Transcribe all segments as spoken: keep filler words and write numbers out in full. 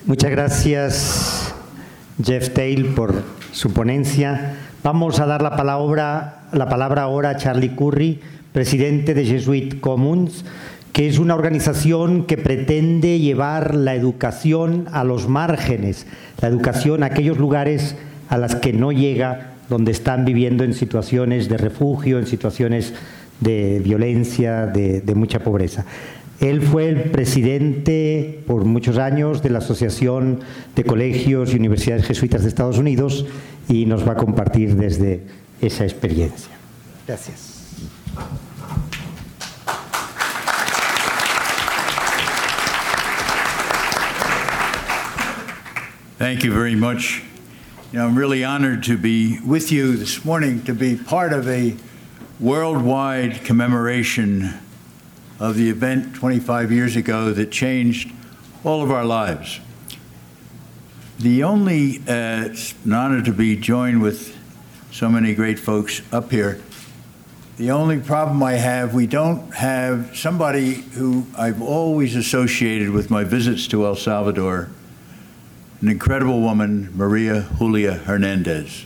Muchas gracias, Jeff Tail, por su ponencia. Vamos a dar la palabra, la palabra ahora a Charlie Curry, presidente de Jesuit Commons, que es una organización que pretende llevar la educación a los márgenes, la educación a aquellos lugares a las que no llega, donde están viviendo en situaciones de refugio, en situaciones de violencia, de, de mucha pobreza. Él fue el presidente por muchos años de la Asociación de Colegios y Universidades Jesuitas de Estados Unidos y nos va a compartir desde esa experiencia. Gracias. Thank you very much. You know, I'm really honored to be with you this morning, to be part of a worldwide commemoration of the event twenty-five years ago that changed all of our lives. The only, uh, it's an honor to be joined with so many great folks up here. The only problem I have, we don't have somebody who I've always associated with my visits to El Salvador, an incredible woman, Maria Julia Hernandez.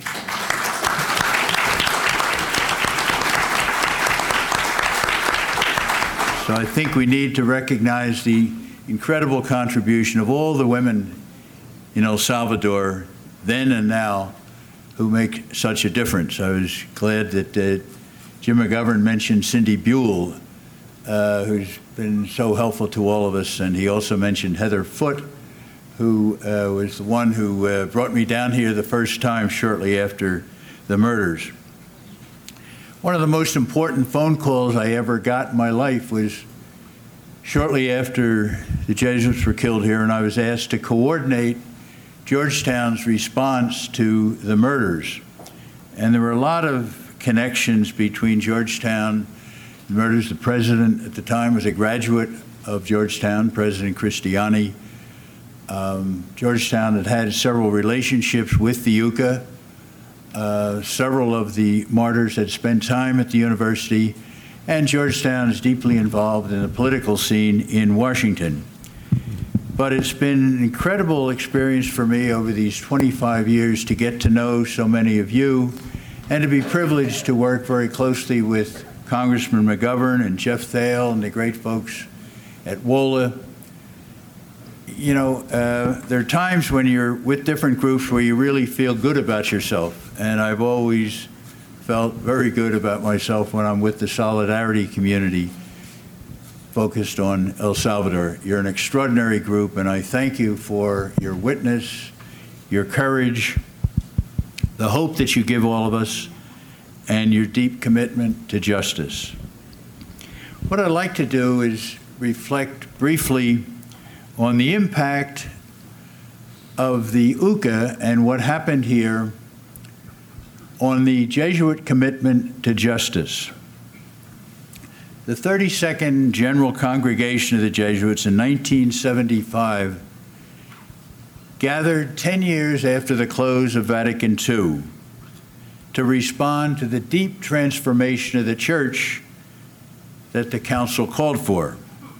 So I think we need to recognize the incredible contribution of all the women in El Salvador, then and now, who make such a difference. I was glad that uh, Jim McGovern mentioned Cindy Buell, uh, who's been so helpful to all of us, and he also mentioned Heather Foote, who uh, was the one who uh, brought me down here the first time shortly after the murders. One of the most important phone calls I ever got in my life was shortly after the Jesuits were killed here, and I was asked to coordinate Georgetown's response to the murders. And there were a lot of connections between Georgetown and the murders. The president at the time was a graduate of Georgetown, President Cristiani. Um, Georgetown had had several relationships with the U C A. Uh, several of the martyrs had spent time at the university, and Georgetown is deeply involved in the political scene in Washington. But it's been an incredible experience for me over these twenty-five years to get to know so many of you and to be privileged to work very closely with Congressman McGovern and Jeff Thale and the great folks at WOLA. You know, uh, there are times when you're with different groups where you really feel good about yourself, and I've always felt very good about myself when I'm with the Solidarity community focused on El Salvador. You're an extraordinary group, and I thank you for your witness, your courage, the hope that you give all of us, and your deep commitment to justice. What I'd like to do is reflect briefly on the impact of the U C A and what happened here on the Jesuit commitment to justice. The thirty-second General Congregation of the Jesuits in nineteen seventy-five gathered ten years after the close of Vatican Two to respond to the deep transformation of the Church that the Council called for.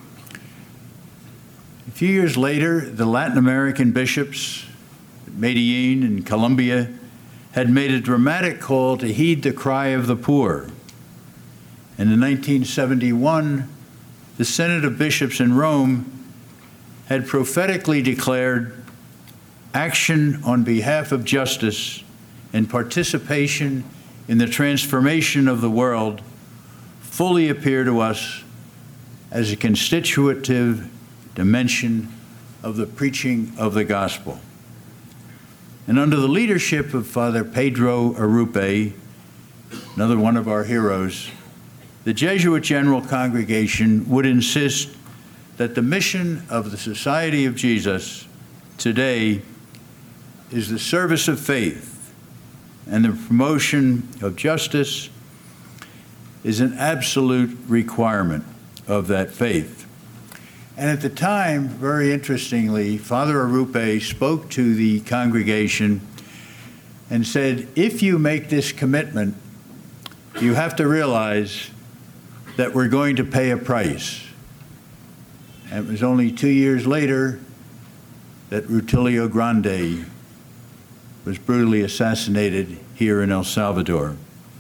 A few years later, the Latin American bishops, Medellin and Colombia, had made a dramatic call to heed the cry of the poor. And in nineteen seventy-one, the Synod of Bishops in Rome had prophetically declared action on behalf of justice and participation in the transformation of the world fully appear to us as a constitutive dimension of the preaching of the gospel. And under the leadership of Father Pedro Arrupe, another one of our heroes, the Jesuit General Congregation would insist that the mission of the Society of Jesus today is the service of faith, and the promotion of justice is an absolute requirement of that faith. And at the time, very interestingly, Father Arrupe spoke to the congregation and said, if you make this commitment, you have to realize that we're going to pay a price. And it was only two years later that Rutilio Grande was brutally assassinated here in El Salvador.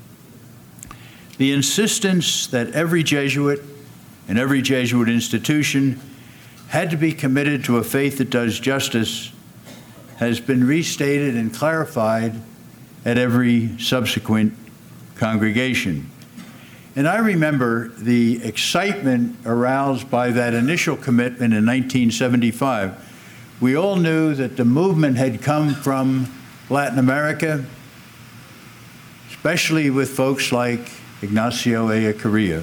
The insistence that every Jesuit and every Jesuit institution had to be committed to a faith that does justice has been restated and clarified at every subsequent congregation. And I remember the excitement aroused by that initial commitment in nineteen seventy-five. We all knew that the movement had come from Latin America, especially with folks like Ignacio Ellacuría.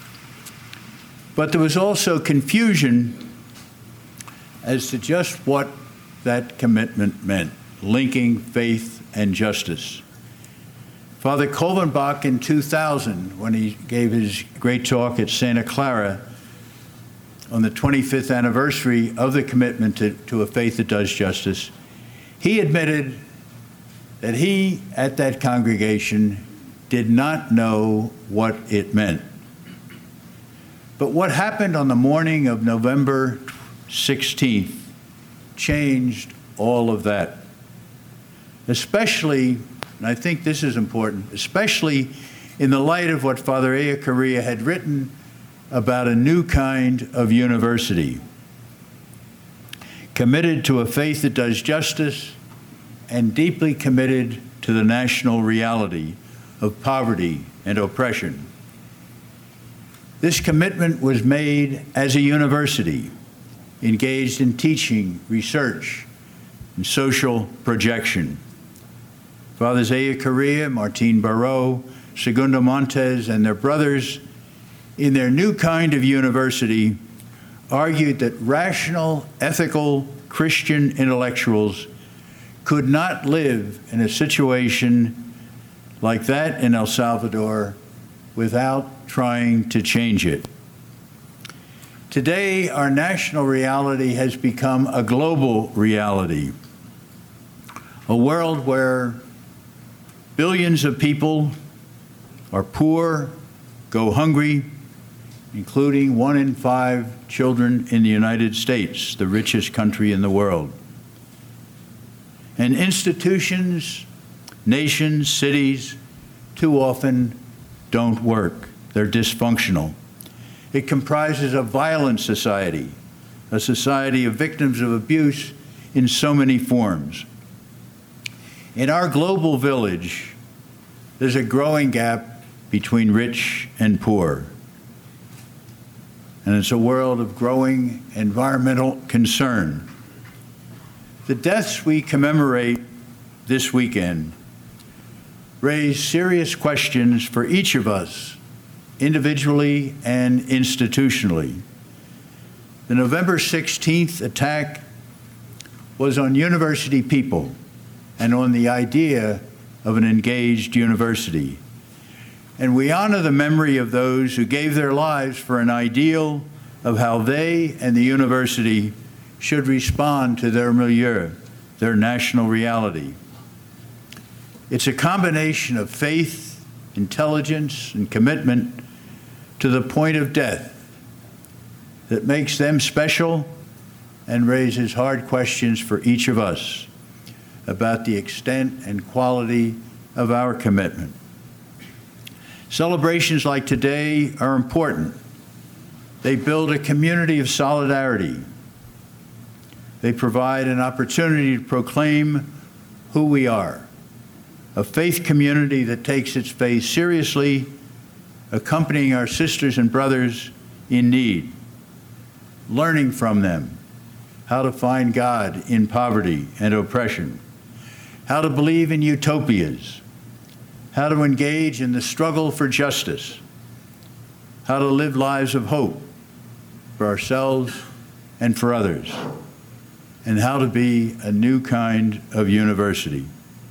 But there was also confusion as to just what that commitment meant, linking faith and justice. Father Kolvenbach in two thousand, when he gave his great talk at Santa Clara on the twenty-fifth anniversary of the commitment to, to a faith that does justice, he admitted that he, at that congregation, did not know what it meant. But what happened on the morning of November sixteenth changed all of that. Especially, and I think this is important, especially in the light of what Father Ellacuría had written about a new kind of university, committed to a faith that does justice and deeply committed to the national reality of poverty and oppression. This commitment was made as a university, engaged in teaching, research, and social projection. Fathers Ellacuría, Martín Baró, Segundo Montes, and their brothers, in their new kind of university, argued that rational, ethical Christian intellectuals could not live in a situation like that in El Salvador without trying to change it. Today, our national reality has become a global reality, a world where billions of people are poor, go hungry, including one in five children in the United States, the richest country in the world. And institutions, nations, cities, too often don't work. They're dysfunctional. It comprises a violent society, a society of victims of abuse in so many forms. In our global village, there's a growing gap between rich and poor. And it's a world of growing environmental concern. The deaths we commemorate this weekend raise serious questions for each of us, individually and institutionally. The November sixteenth attack was on university people and on the idea of an engaged university. And we honor the memory of those who gave their lives for an ideal of how they and the university should respond to their milieu, their national reality. It's a combination of faith, intelligence, and commitment to the point of death that makes them special and raises hard questions for each of us about the extent and quality of our commitment. Celebrations like today are important. They build a community of solidarity. They provide an opportunity to proclaim who we are, a faith community that takes its faith seriously, accompanying our sisters and brothers in need, learning from them how to find God in poverty and oppression, how to believe in utopias, how to engage in the struggle for justice, how to live lives of hope for ourselves and for others, and how to be a new kind of university.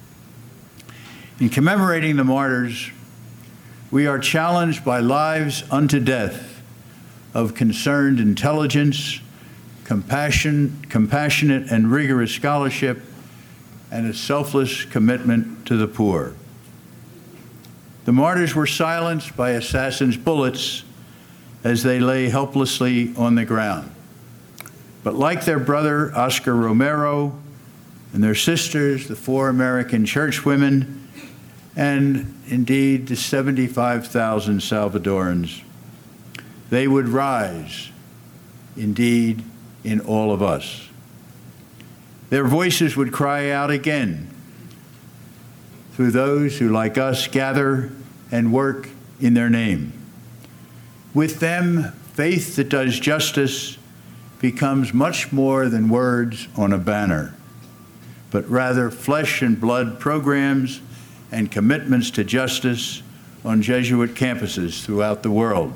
In commemorating the martyrs, we are challenged by lives unto death of concerned intelligence, compassion, compassionate and rigorous scholarship, and a selfless commitment to the poor. The martyrs were silenced by assassins' bullets as they lay helplessly on the ground. But like their brother, Oscar Romero, and their sisters, the four American churchwomen, and indeed the seventy-five thousand Salvadorans, they would rise, indeed, in all of us. Their voices would cry out again through those who, like us, gather and work in their name. With them, faith that does justice becomes much more than words on a banner, but rather flesh and blood programs and commitments to justice on Jesuit campuses throughout the world.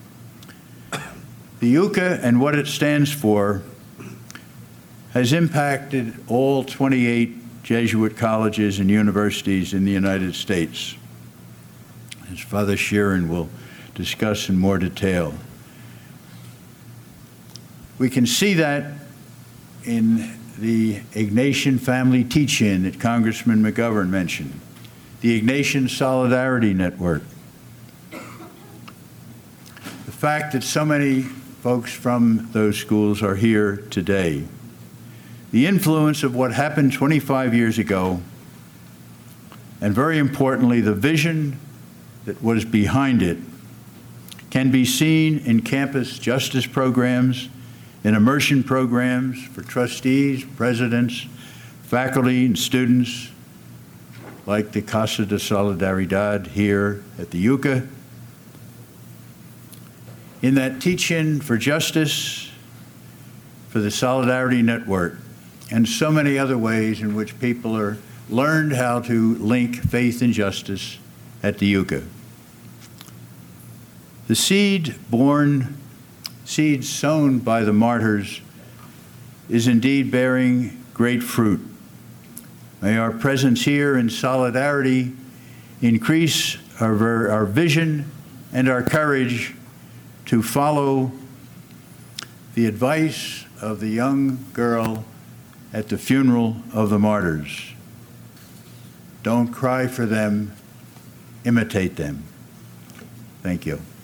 The U C A and what it stands for has impacted all twenty-eight Jesuit colleges and universities in the United States, as Father Sheeran will discuss in more detail. We can see that in the Ignatian Family Teach-In that Congressman McGovern mentioned, the Ignatian Solidarity Network. The fact that so many folks from those schools are here today. The influence of what happened twenty-five years ago, and very importantly, the vision that was behind it, can be seen in campus justice programs, in immersion programs for trustees, presidents, faculty, and students, like the Casa de Solidaridad here at the U C A. In that teach-in for justice, for the Solidarity Network, and so many other ways in which people are learned how to link faith and justice at the U C A. The seed born, seed sown by the martyrs is indeed bearing great fruit. May our presence here in solidarity increase our, our vision and our courage to follow the advice of the young girl at the funeral of the martyrs. Don't cry for them, imitate them. Thank you.